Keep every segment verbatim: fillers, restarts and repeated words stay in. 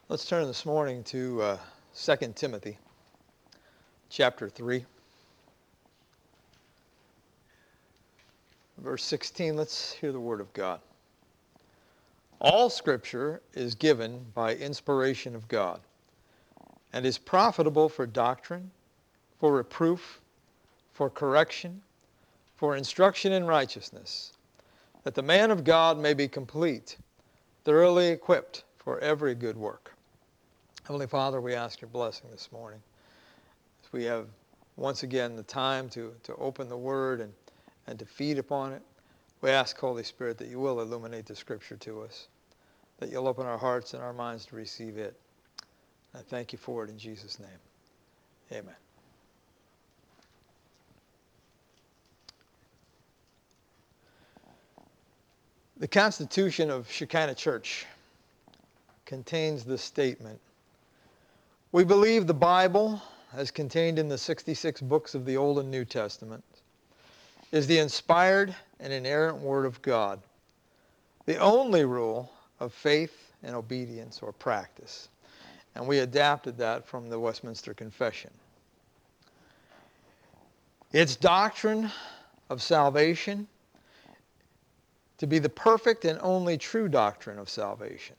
Let's turn this morning to uh, Second Timothy chapter three. Verse sixteen, let's hear the word of God. All Scripture is given by inspiration of God and is profitable for doctrine, for reproof, for correction, for instruction in righteousness, that the man of God may be complete, thoroughly equipped for every good work. Heavenly Father, we ask your blessing this morning. As we have once again the time to, to open the Word and, and to feed upon it, we ask, Holy Spirit, that you will illuminate the Scripture to us, that you'll open our hearts and our minds to receive it. I thank you for it in Jesus' name. Amen. The Constitution of Shekinah Church contains this statement: we believe the Bible, as contained in the sixty-six books of the Old and New Testament, is the inspired and inerrant Word of God, the only rule of faith and obedience or practice. And we adapted that from the Westminster Confession. Its doctrine of salvation to be the perfect and only true doctrine of salvation.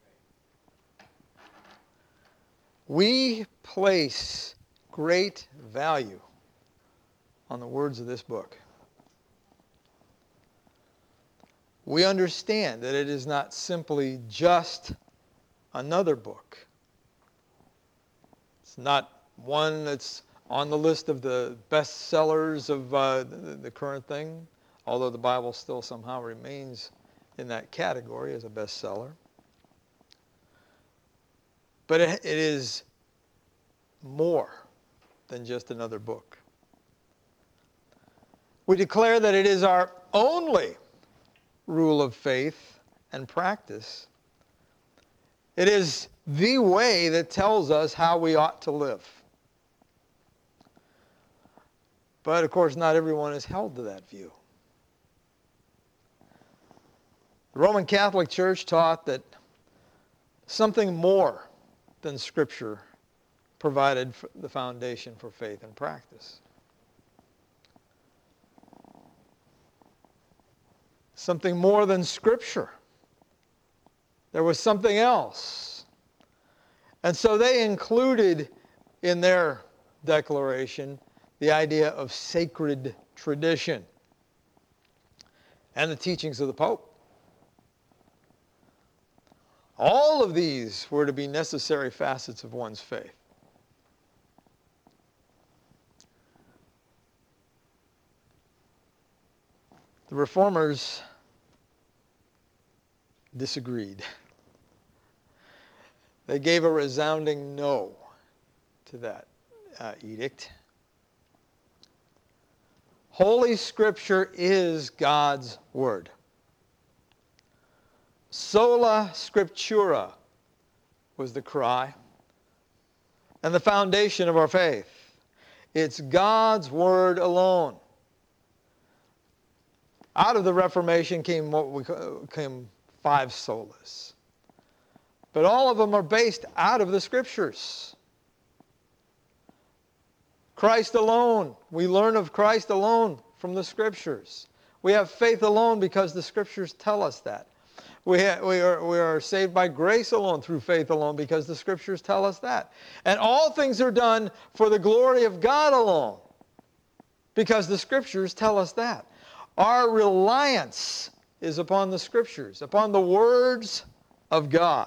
We place great value on the words of this book. We understand that it is not simply just another book. It's not one that's on the list of the bestsellers of uh, the, the current thing, although the Bible still somehow remains in that category as a bestseller. But it, it is more than just another book. We declare that it is our only rule of faith and practice. It is the way that tells us how we ought to live. But of course, not everyone is held to that view. The Roman Catholic Church taught that something more than Scripture provided the foundation for faith and practice. Something more than Scripture. There was something else. And so they included in their declaration the idea of sacred tradition and the teachings of the Pope. All of these were to be necessary facets of one's faith. The Reformers disagreed. They gave a resounding no to that uh, edict. Holy Scripture is God's Word. Sola Scriptura was the cry and the foundation of our faith. It's God's Word alone. Out of the Reformation came what we came five solas. But all of them are based out of the Scriptures. Christ alone. We learn of Christ alone from the Scriptures. We have faith alone because the Scriptures tell us that. We, ha- we, are, we are saved by grace alone through faith alone because the Scriptures tell us that. And all things are done for the glory of God alone because the Scriptures tell us that. Our reliance is upon the Scriptures, upon the words of God.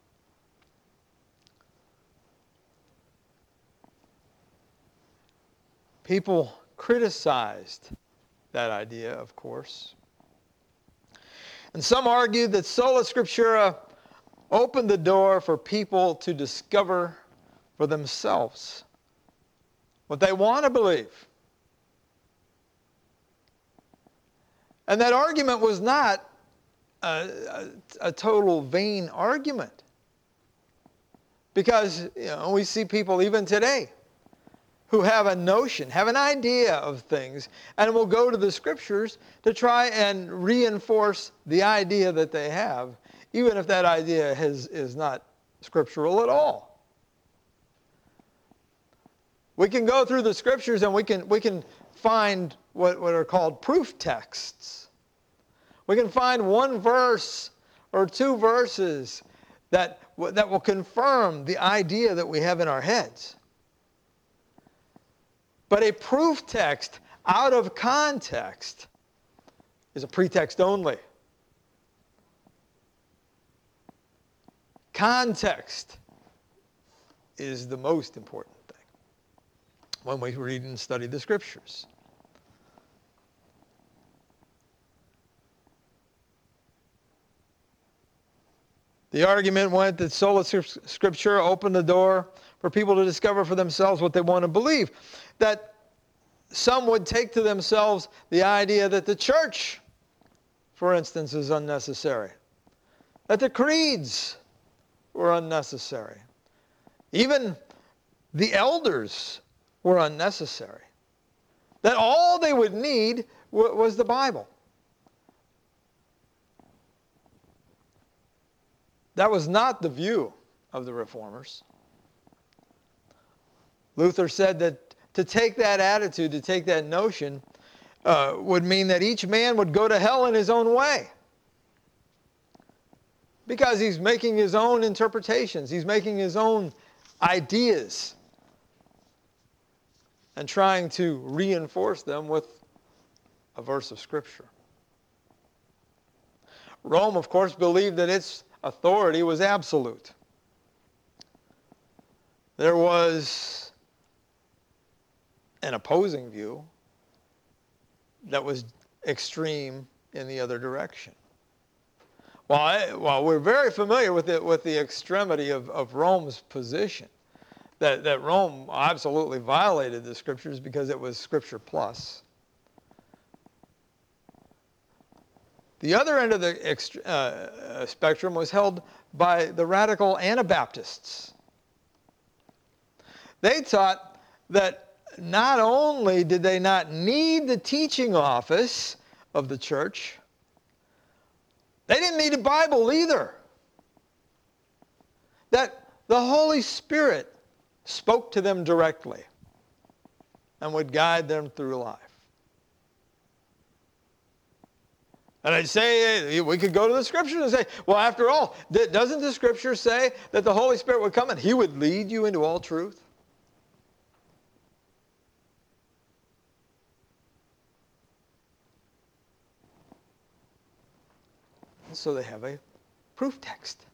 People criticized that idea, of course. And some argued that Sola Scriptura opened the door for people to discover for themselves what they want to believe. And that argument was not a, a, a total vain argument. Because you know, we see people even today who have a notion, have an idea of things, and will go to the Scriptures to try and reinforce the idea that they have, even if that idea has, is not scriptural at all. We can go through the scriptures and we can, we can find what, what are called proof texts. We can find one verse or two verses that, that will confirm the idea that we have in our heads. But a proof text out of context is a pretext only. Context is the most important thing when we read and study the scriptures. The argument went that sola scriptura opened the door for people to discover for themselves what they want to believe. That some would take to themselves the idea that the church, for instance, is unnecessary. That the creeds were unnecessary. Even the elders were unnecessary. That all they would need was the Bible. That was not the view of the Reformers. Luther said that to take that attitude, to take that notion, uh, would mean that each man would go to hell in his own way. Because he's making his own interpretations. He's making his own ideas. And trying to reinforce them with a verse of Scripture. Rome, of course, believed that its authority was absolute. There was an opposing view that was extreme in the other direction. While, I, while we're very familiar with the, with the extremity of, of Rome's position, that, that Rome absolutely violated the Scriptures because it was Scripture plus. The other end of the ext- uh, spectrum was held by the radical Anabaptists. They taught that not only did they not need the teaching office of the church, they didn't need a Bible either. That the Holy Spirit spoke to them directly and would guide them through life. And I'd say, we could go to the Scriptures and say, well, after all, doesn't the Scripture say that the Holy Spirit would come and He would lead you into all truth? And so they have a proof text.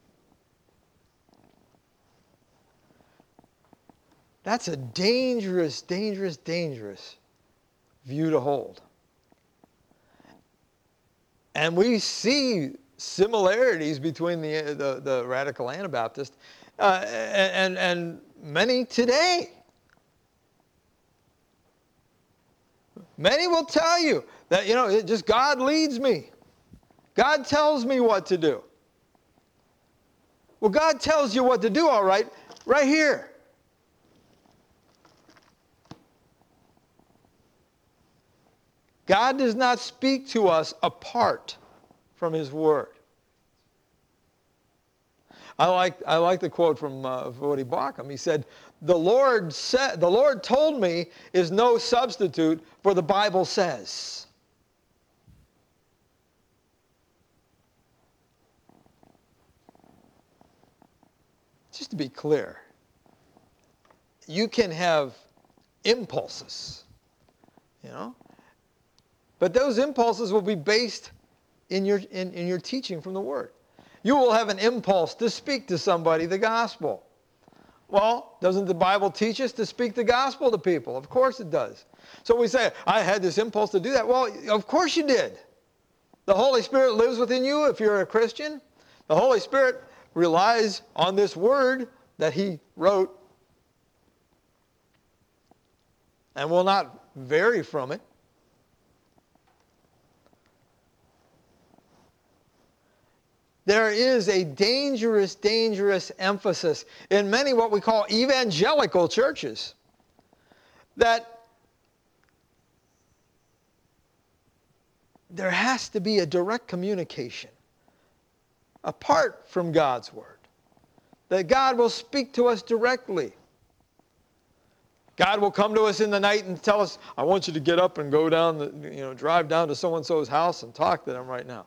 That's a dangerous, dangerous, dangerous view to hold. And we see similarities between the, the, the radical Anabaptist uh, and, and many today. Many will tell you that, you know, it just God leads me. God tells me what to do. Well, God tells you what to do, all right, right here. God does not speak to us apart from His Word. I like, I like the quote from uh, Voddie Baucham. He said, the Lord, said, the Lord told me is no substitute for the Bible says. Just to be clear, you can have impulses, you know, but those impulses will be based in your, in, in your teaching from the Word. You will have an impulse to speak to somebody the gospel. Well, doesn't the Bible teach us to speak the gospel to people? Of course it does. So we say, I had this impulse to do that. Well, of course you did. The Holy Spirit lives within you if you're a Christian. The Holy Spirit relies on this Word that He wrote and will not vary from it. There is a dangerous, dangerous emphasis in many what we call evangelical churches that there has to be a direct communication apart from God's Word. that God will speak to us directly. God will come to us in the night and tell us, I want you to get up and go down, the, you know, drive down to so-and-so's house and talk to them right now.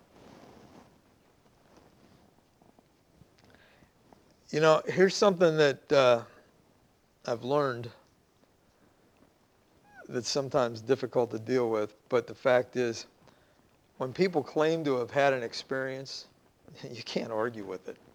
You know, here's something that uh, I've learned that's sometimes difficult to deal with, but the fact is, when people claim to have had an experience, you can't argue with it.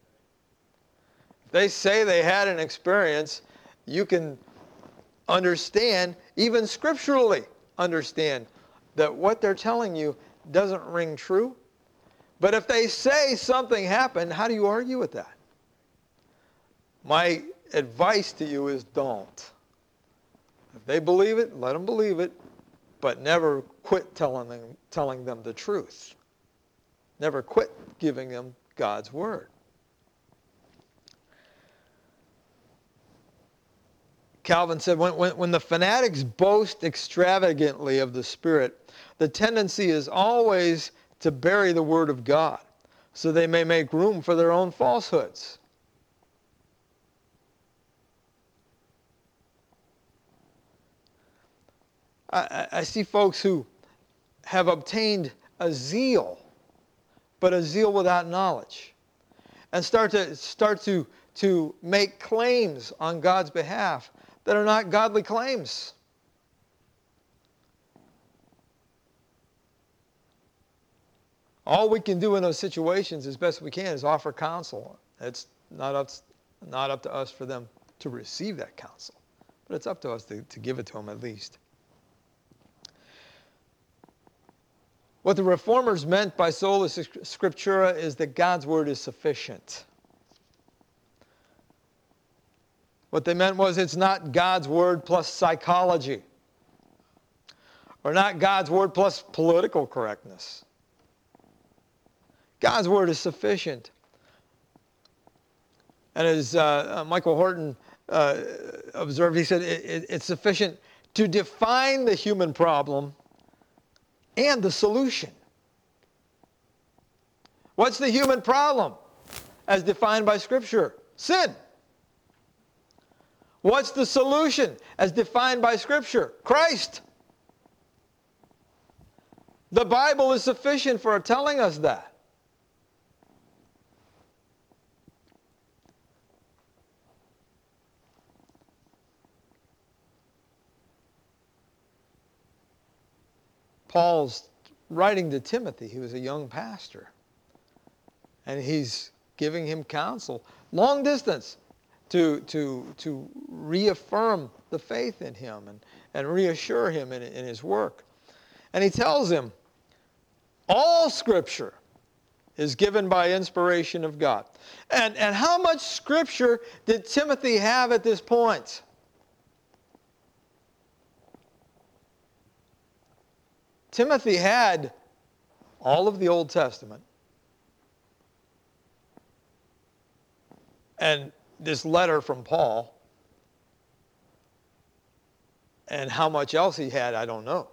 If they say they had an experience, you can understand, even scripturally understand, that what they're telling you doesn't ring true. But if they say something happened, how do you argue with that? My advice to you is don't. If they believe it, let them believe it, but never quit telling them, telling them the truth. Never quit giving them God's word. Calvin said, when, when, when the fanatics boast extravagantly of the Spirit, the tendency is always to bury the Word of God, so they may make room for their own falsehoods. I, I see folks who have obtained a zeal, but a zeal without knowledge, and start to start to, to make claims on God's behalf that are not godly claims. All we can do in those situations as best we can is offer counsel. It's not up, not up to us for them to receive that counsel, but it's up to us to, to give it to them at least. What the Reformers meant by sola scriptura is that God's word is sufficient. What they meant was it's not God's word plus psychology, or not God's word plus political correctness. God's word is sufficient. And as uh, Michael Horton uh, observed, he said it, it, it's sufficient to define the human problem and the solution. What's the human problem as defined by Scripture? Sin. What's the solution as defined by Scripture? Christ. The Bible is sufficient for telling us that. Paul's writing to Timothy. He was a young pastor. And he's giving him counsel, long distance, to, to, to reaffirm the faith in him and, and reassure him in, in his work. And he tells him, all Scripture is given by inspiration of God. And, and how much Scripture did Timothy have at this point? Timothy had all of the Old Testament and this letter from Paul, and how much else he had, I don't know.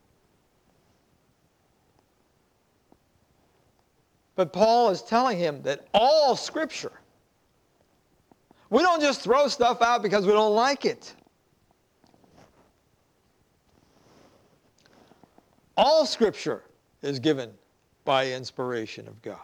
But Paul is telling him that all Scripture, we don't just throw stuff out because we don't like it. All Scripture is given by inspiration of God.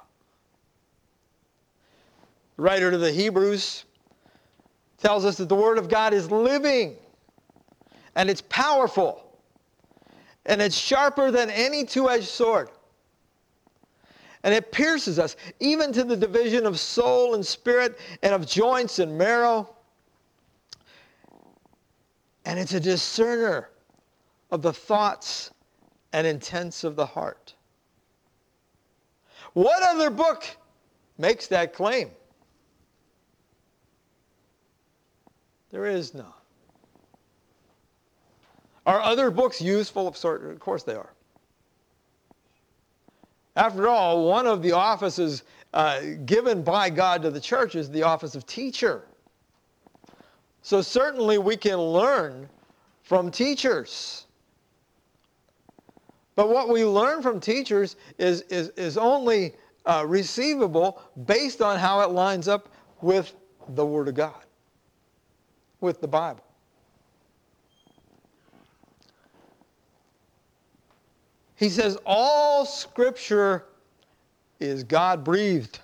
The writer to the Hebrews tells us that the Word of God is living, and it's powerful, and it's sharper than any two-edged sword. And it pierces us, even to the division of soul and spirit, and of joints and marrow. And it's a discerner of the thoughts and intents of the heart. What other book makes that claim? There is none. Are other books useful? Of sort? Of course they are. After all, one of the offices uh, given by God to the church is the office of teacher. So certainly we can learn from teachers. But what we learn from teachers is, is, is only uh, receivable based on how it lines up with the Word of God, with the Bible. He says all Scripture is God-breathed.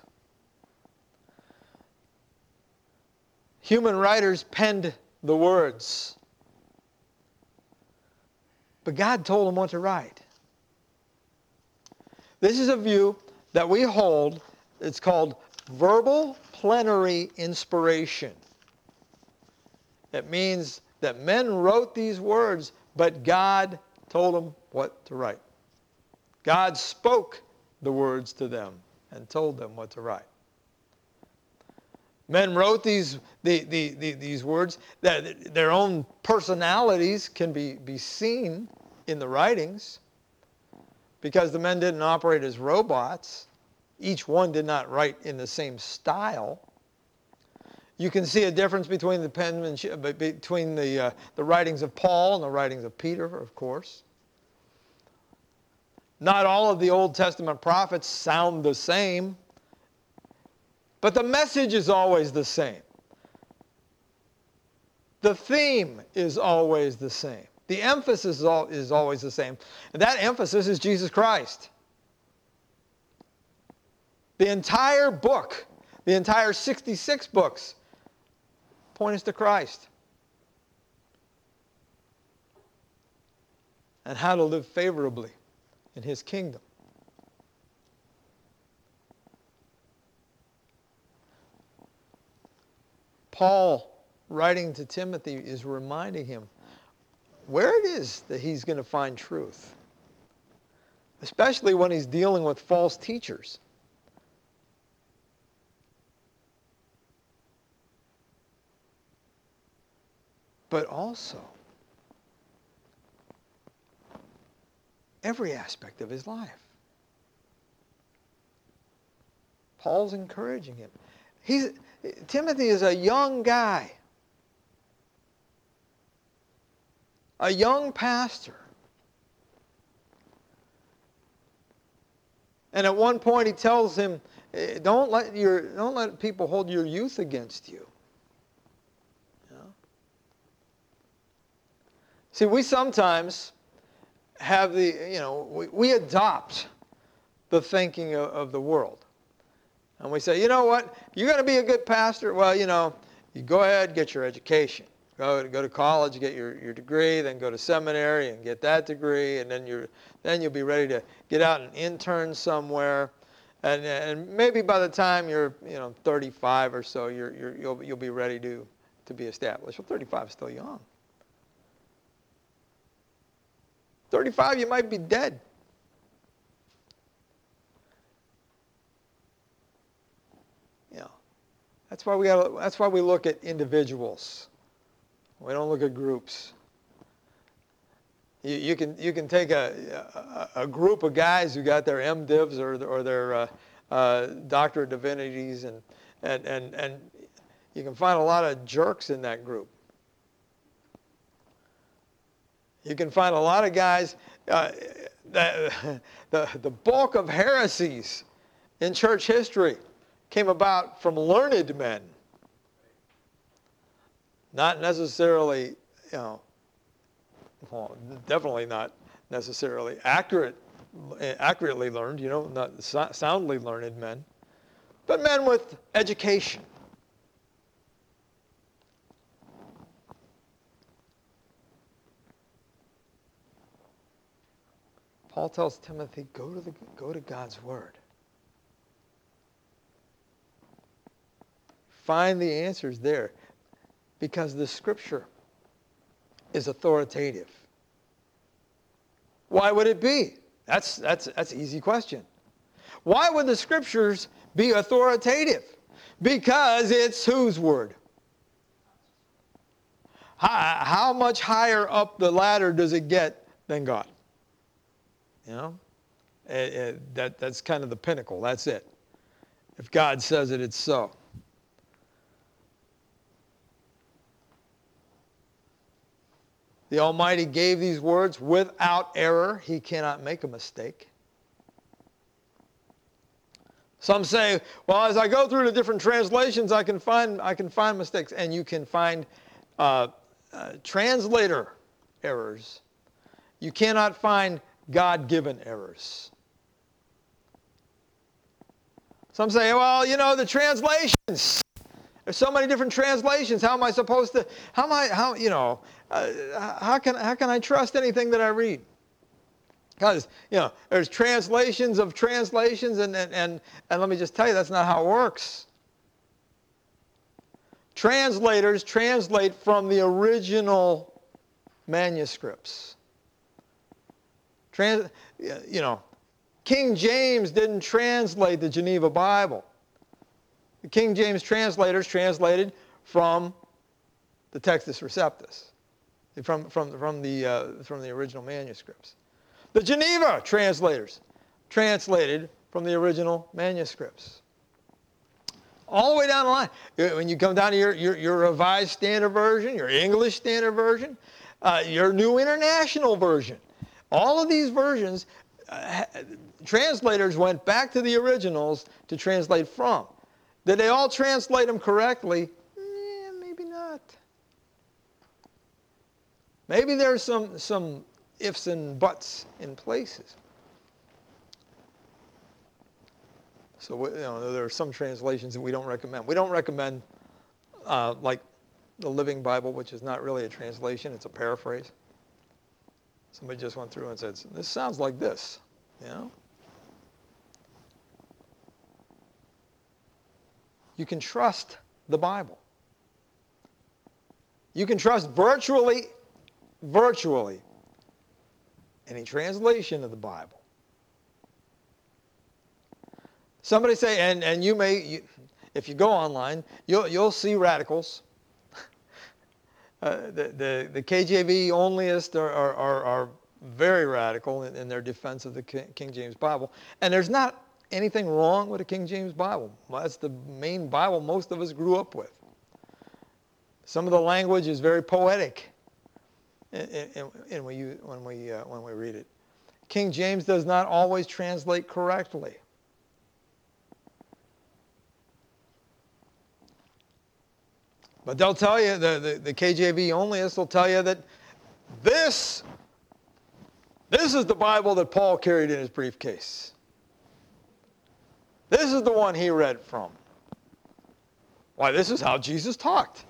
Human writers penned the words, but God told them what to write. This is a view that we hold. It's called verbal plenary inspiration. It means that men wrote these words, but God told them what to write. God spoke the words to them and told them what to write. Men wrote these, the, the, the, these words. That their own personalities can be, be seen in the writings because the men didn't operate as robots. Each one did not write in the same style. You can see a difference between the penmanship, between the, uh, the writings of Paul and the writings of Peter, of course. Not all of the Old Testament prophets sound the same, but the message is always the same. The theme is always the same. The emphasis is, all, is always the same. And that emphasis is Jesus Christ. The entire book, the entire sixty-six books, point us to Christ. And how to live favorably in His kingdom. Paul, writing to Timothy, is reminding him where it is that he's going to find truth, especially when he's dealing with false teachers. But also, every aspect of his life. Paul's encouraging him. He's, Timothy is a young guy, a young pastor. And at one point he tells him, don't let, your, don't let people hold your youth against you. You know? See, we sometimes have the, you know, we, we adopt the thinking of, of the world. And we say, you know what, you're going to be a good pastor? Well, you know, you go ahead, get your education. Go, go to college, get your, your degree, then go to seminary and get that degree, and then, you're, then you'll be ready to get out and intern somewhere. And, and maybe by the time you're, you know, thirty-five or so, you're, you're, you'll, you'll be ready to, to be established. Well, thirty-five is still young. thirty-five, you might be dead. You know, that's why we got. That's why we look at individuals. We don't look at groups. You, you can you can take a, a a group of guys who got their MDivs or or their uh, uh, Doctor of Divinities, and and and and you can find a lot of jerks in that group. You can find a lot of guys. Uh, the, the the bulk of heresies in church history came about from learned men. Not necessarily, you know, well, definitely not necessarily accurate, accurately learned, you know, not soundly learned men, but men with education. Paul tells Timothy, go to the go to God's Word. Find the answers there. Because the Scripture is authoritative. Why would it be? That's, that's, that's an easy question. Why would the Scriptures be authoritative? Because it's whose Word? How, how much higher up the ladder does it get than God? You know? It, it, that, that's kind of the pinnacle. That's it. If God says it, it's so. The Almighty gave these words without error. He cannot make a mistake. Some say, well, as I go through the different translations, I can find, I can find mistakes. And you can find uh, uh, translator errors. You cannot find God-given errors. Some say, well, you know, the translations. There's so many different translations. How am I supposed to, how am I, how, you know, uh, how can, how can I trust anything that I read? Because, you know, there's translations of translations, and, and, and, and let me just tell you, that's not how it works. Translators translate from the original manuscripts. Trans, you know, King James didn't translate the Geneva Bible. The King James translators translated from the Textus Receptus, from, from, from, the, uh, from the original manuscripts. The Geneva translators translated from the original manuscripts. All the way down the line. When you come down to your, your, your Revised Standard Version, your English Standard Version, uh, your New International Version, all of these versions, uh, translators went back to the originals to translate from. Did they all translate them correctly? Eh, maybe not. Maybe there's some, some ifs and buts in places. So, you know, there are some translations that we don't recommend. We don't recommend, uh, like the Living Bible, which is not really a translation, it's a paraphrase. Somebody just went through and said, this sounds like this, you know? You can trust the Bible. You can trust virtually, virtually, any translation of the Bible. Somebody say, and, and you may, you, if you go online, you'll, you'll see radicals. uh, the, the, the K J V onlyists are, are, are, are very radical in, in their defense of the King James Bible. And there's not anything wrong with the King James Bible. Well, that's the main Bible most of us grew up with. Some of the language is very poetic in, in, in when, you, when, we, uh, when we read it. King James does not always translate correctly. But they'll tell you, the, the, the K J V onlyists will tell you that this, this is the Bible that Paul carried in his briefcase. This is the one he read from. Why, this is how Jesus talked.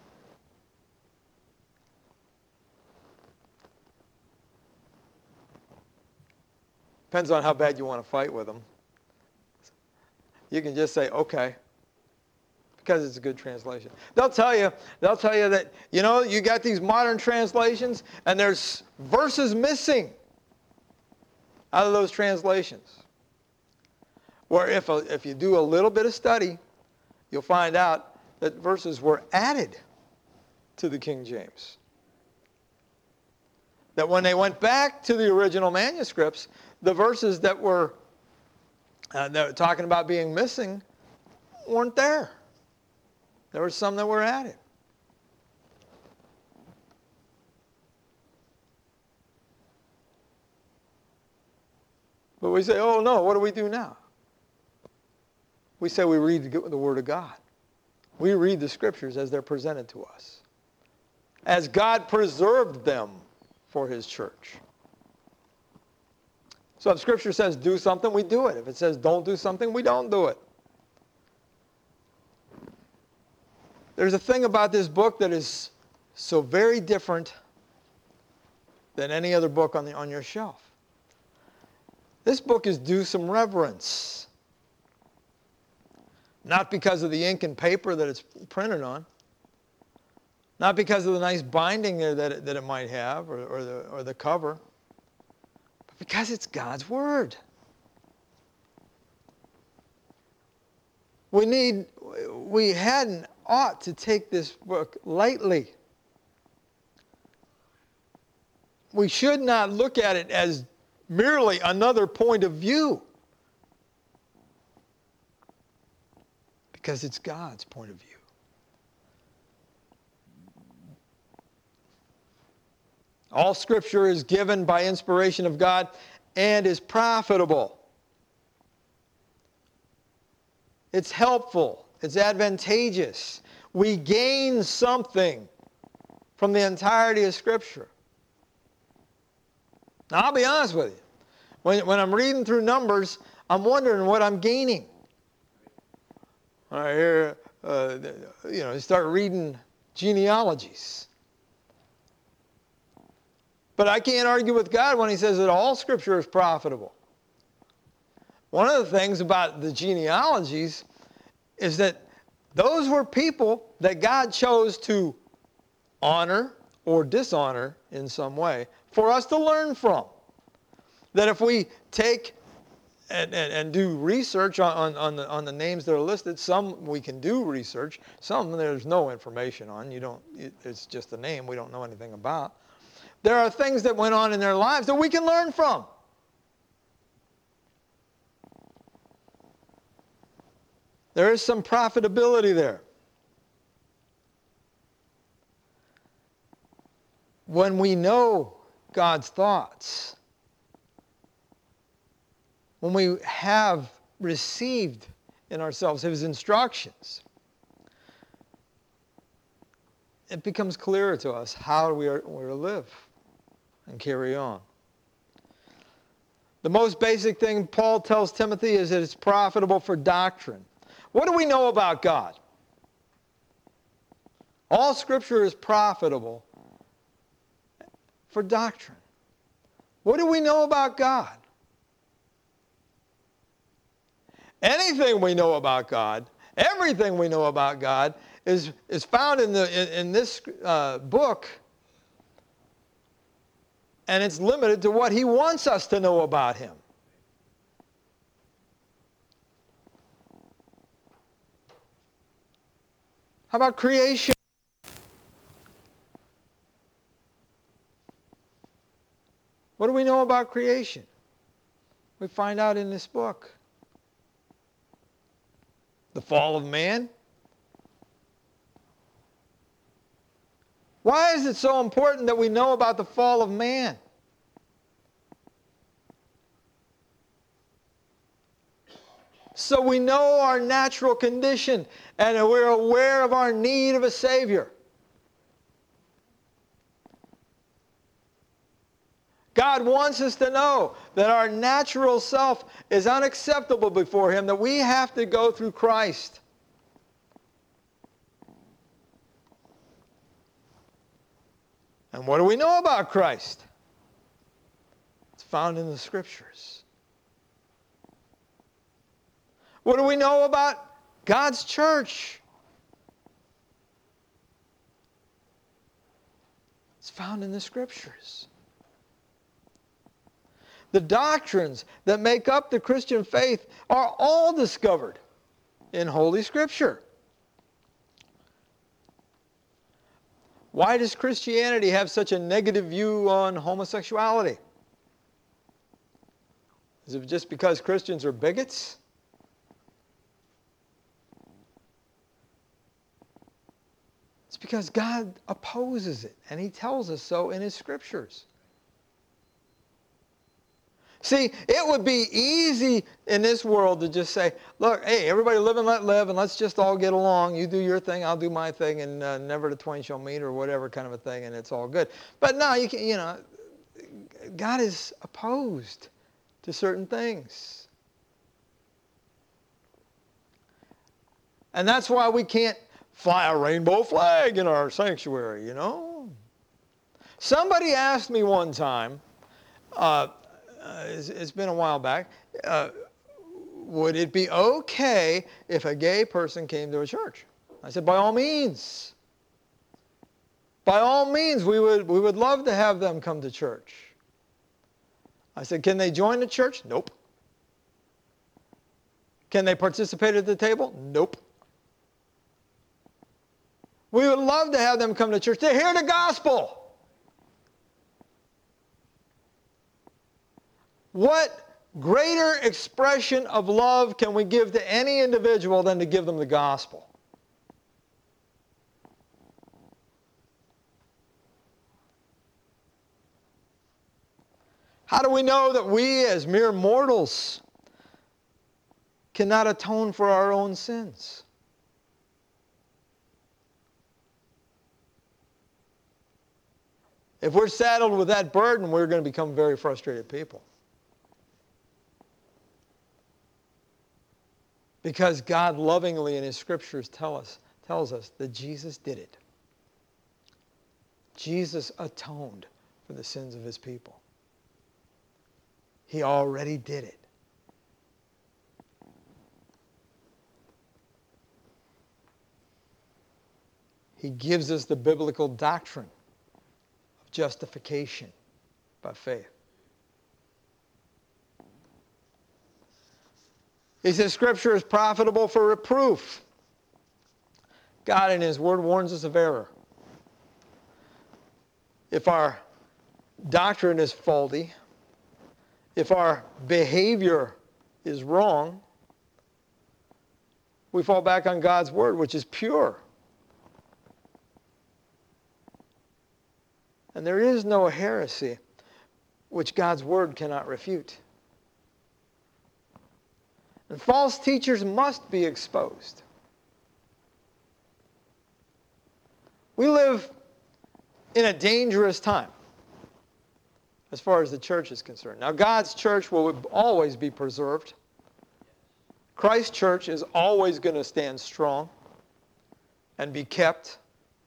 Depends on how bad you want to fight with them. You can just say, okay, because it's a good translation. They'll tell you, they'll tell you that, you know, you got these modern translations, and there's verses missing out of those translations. Where if, a, if you do a little bit of study, you'll find out that verses were added to the King James. That when they went back to the original manuscripts, the verses that were, uh, that were talking about being missing weren't there. There were some that were added. But we say, oh no, what do we do now? We say we read the Word of God. We read the Scriptures as they're presented to us, as God preserved them for His church. So if Scripture says do something, we do it. If it says don't do something, we don't do it. There's a thing about this book that is so very different than any other book on, the, on your shelf. This book is due some reverence. Not because of the ink and paper that it's printed on. Not because of the nice binding there that it, that it might have, or, or, the, or the cover. But because it's God's Word. We need, we hadn't ought to take this book lightly. We should not look at it as merely another point of view. Because it's God's point of view. All Scripture is given by inspiration of God and is profitable. It's helpful. It's advantageous. We gain something from the entirety of Scripture. Now, I'll be honest with you. When, when I'm reading through Numbers, I'm wondering what I'm gaining. I hear, uh, you know, you start reading genealogies. But I can't argue with God when He says that all Scripture is profitable. One of the things about the genealogies is that those were people that God chose to honor or dishonor in some way for us to learn from. That if we take and, and, and do research on, on, the, on the names that are listed, some we can do research, some there's no information on. You don't, it's just a name we don't know anything about. There are things that went on in their lives that we can learn from. There is some profitability there. When we know God's thoughts, when we have received in ourselves His instructions, it becomes clearer to us how we are, we are to live and carry on. The most basic thing Paul tells Timothy is that it's profitable for doctrine. What do we know about God? All Scripture is profitable for doctrine. What do we know about God? Anything we know about God, everything we know about God is, is found in, the, in, in this uh, book, and it's limited to what He wants us to know about Him. How about creation? What do we know about creation? We find out in this book. The fall of man. Why is it so important that we know about the fall of man? So we know our natural condition and we're aware of our need of a Savior. God wants us to know that our natural self is unacceptable before Him, that we have to go through Christ. And what do we know about Christ? It's found in the Scriptures. What do we know about God's church? It's found in the Scriptures. The doctrines that make up the Christian faith are all discovered in Holy Scripture. Why does Christianity have such a negative view on homosexuality? Is it just because Christians are bigots? It's because God opposes it, and He tells us so in His Scriptures. See, it would be easy in this world to just say, look, hey, everybody live and let live, and let's just all get along. You do your thing, I'll do my thing, and uh, never the twain shall meet, or whatever kind of a thing, and it's all good. But no, you can, you know, God is opposed to certain things. And that's why we can't fly a rainbow flag in our sanctuary, you know. Somebody asked me one time, uh, Uh, it's, it's been a while back, uh, would it be okay if a gay person came to a church? I said, by all means. By all means, we would, we would love to have them come to church. I said, can they join the church? Nope. Can they participate at the table? Nope. We would love to have them come to church to hear the gospel. What greater expression of love can we give to any individual than to give them the gospel? How do we know that we as mere mortals cannot atone for our own sins. If we're saddled with that burden, we're going to become very frustrated people. Because God lovingly in His Scriptures tell us, tells us that Jesus did it. Jesus atoned for the sins of His people. He already did it. He gives us the biblical doctrine of justification by faith. He says Scripture is profitable for reproof. God in His Word warns us of error. If our doctrine is faulty, if our behavior is wrong, we fall back on God's Word, which is pure. And there is no heresy which God's Word cannot refute. And false teachers must be exposed. We live in a dangerous time as far as the church is concerned. Now, God's church will always be preserved. Christ's church is always going to stand strong and be kept.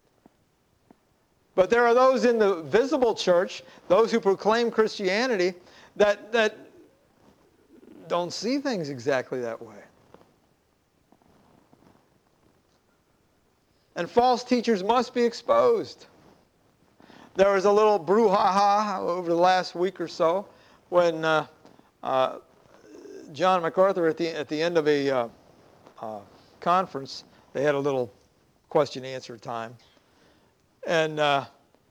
But there are those in the visible church, those who proclaim Christianity, that, that don't see things exactly that way. And false teachers must be exposed. There was a little brouhaha over the last week or so when uh, uh, John MacArthur, at the, at the end of a uh, uh, conference, they had a little question-answer time. And uh,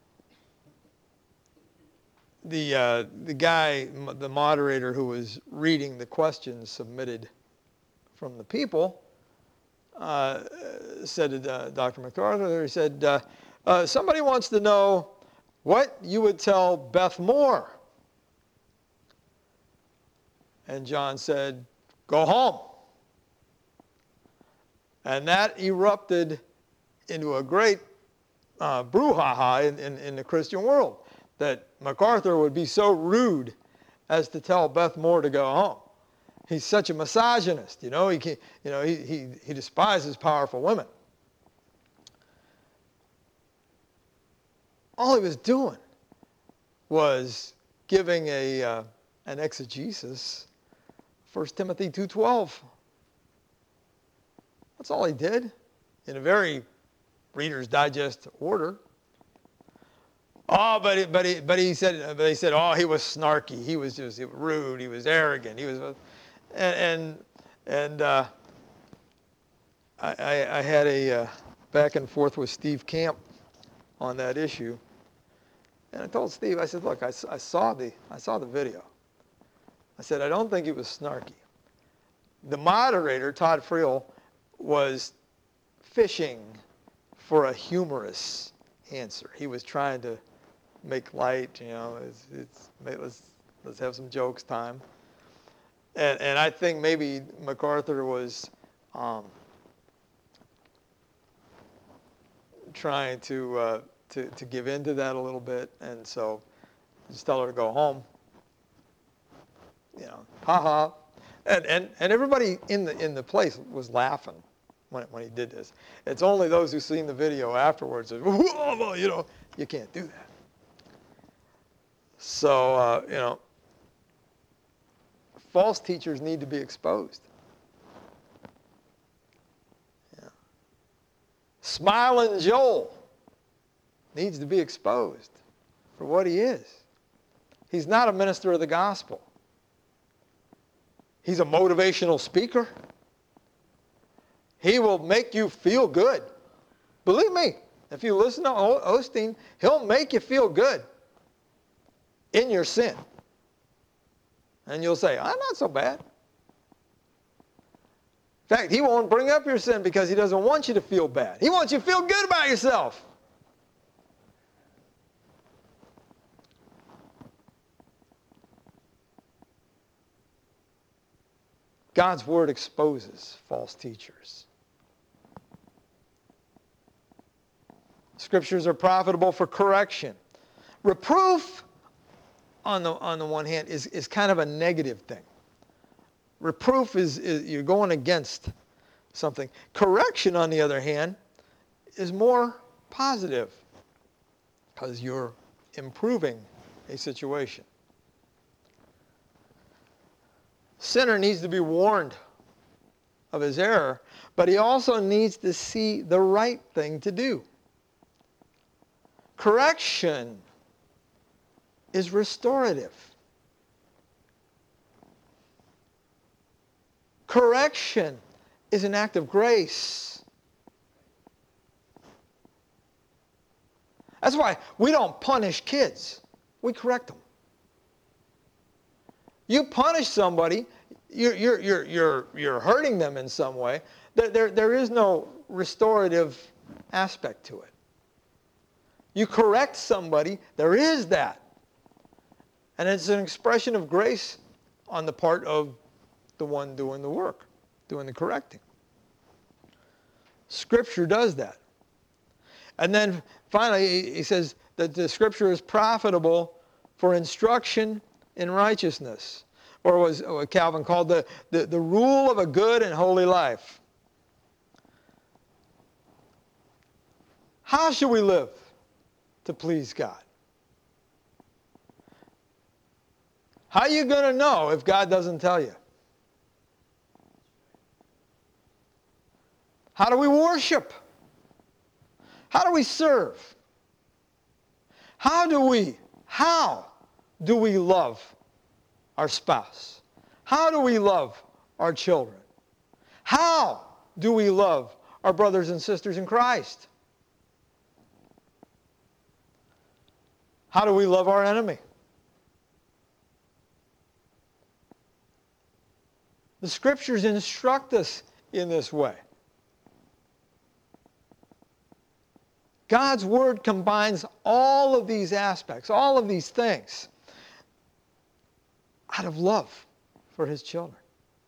the, uh, the guy, the moderator who was reading the questions submitted from the people, uh, said to uh, Doctor MacArthur, he said, uh, uh, somebody wants to know what you would tell Beth Moore. And John said, go home. And that erupted into a great uh, brouhaha in, in, in the Christian world, that MacArthur would be so rude as to tell Beth Moore to go home. He's such a misogynist, you know, he, can, you know, he, he, he despises powerful women. All he was doing was giving a, uh, an exegesis, First Timothy two twelve. That's all he did, in a very Reader's Digest order. Oh, but he, but he, but he said, but he said, oh, he was snarky. He was just he was rude. He was arrogant. He was, and and, and uh, I, I, I had a uh, back and forth with Steve Camp on that issue. And I told Steve, I said, look, I, I, saw the, I saw the video. I said, I don't think he was snarky. The moderator, Todd Friel, was fishing for a humorous answer. He was trying to make light, you know, it's, it's, let's, let's have some jokes time. And, and I think maybe MacArthur was um, trying to... Uh, To, to give in to that a little bit, and so just tell her to go home. You know, ha ha, and and and everybody in the in the place was laughing when when he did this. It's only those who've seen the video afterwards that, whoa, you know, you can't do that. So uh, you know, false teachers need to be exposed. Yeah. Smiling Joel needs to be exposed for what he is. He's not a minister of the gospel. He's a motivational speaker. He will make you feel good. Believe me, if you listen to Osteen, he'll make you feel good in your sin. And you'll say, I'm not so bad. In fact, he won't bring up your sin because he doesn't want you to feel bad. He wants you to feel good about yourself. God's word exposes false teachers. Scriptures are profitable for correction. Reproof, on the, on the one hand, is, is kind of a negative thing. Reproof is, is you're going against something. Correction, on the other hand, is more positive because you're improving a situation. Sinner needs to be warned of his error, but he also needs to see the right thing to do. Correction is restorative. Correction is an act of grace. That's why we don't punish kids. We correct them. You punish somebody, you're, you're, you're, you're, you're hurting them in some way. There, there, there is no restorative aspect to it. You correct somebody, there is that. And it's an expression of grace on the part of the one doing the work, doing the correcting. Scripture does that. And then finally, he says that the Scripture is profitable for instruction in righteousness, or was what Calvin called the, the, the rule of a good and holy life. How should we live to please God? How are you going to know if God doesn't tell you? How do we worship? How do we serve? How do we, how do we love our spouse? How do we love our children? How do we love our brothers and sisters in Christ? How do we love our enemy? The Scriptures instruct us in this way. God's Word combines all of these aspects, all of these things, out of love for His children.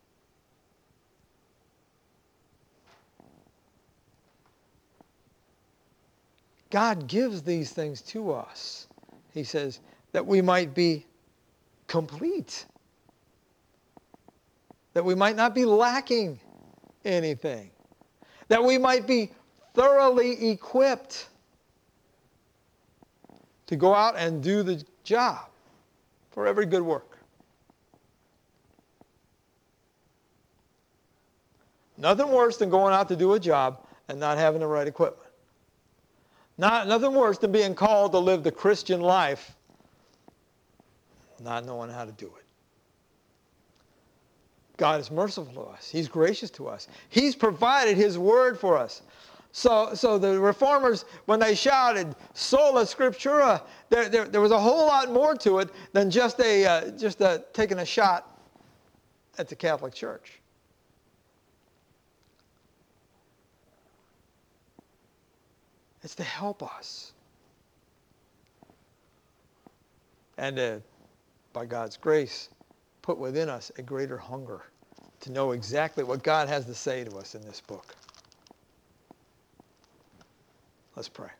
God gives these things to us, He says, that we might be complete, that we might not be lacking anything, that we might be thoroughly equipped to go out and do the job for every good work. Nothing worse than going out to do a job and not having the right equipment. Not, nothing worse than being called to live the Christian life, not knowing how to do it. God is merciful to us. He's gracious to us. He's provided His Word for us. So, so the Reformers, when they shouted sola scriptura, there, there, there was a whole lot more to it than just a uh, just a, taking a shot at the Catholic Church. It's to help us, and to, by God's grace, put within us a greater hunger to know exactly what God has to say to us in this book. Let's pray.